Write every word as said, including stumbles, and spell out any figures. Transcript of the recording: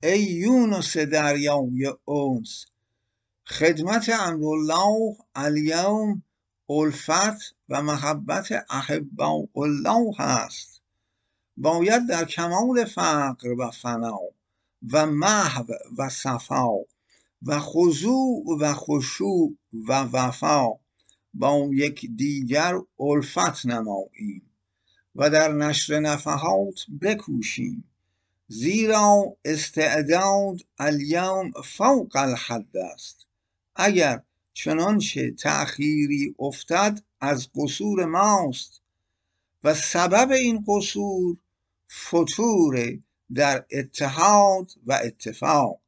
ای یونس دریای انس، خدمت امرالله الیوم الفت و محبت احباء الله هست. باید در کمال فقر و فنا و محو و صفا و خضوع و خشوع و وفا با یک دیگر الفت نماییم و در نشر نفحات بکوشیم، زیرا استعداد الیوم فوق الحد است. اگر چنانچه تأخیری افتد از قصور ماست و سبب این قصور فتور در اتحاد و اتفاق.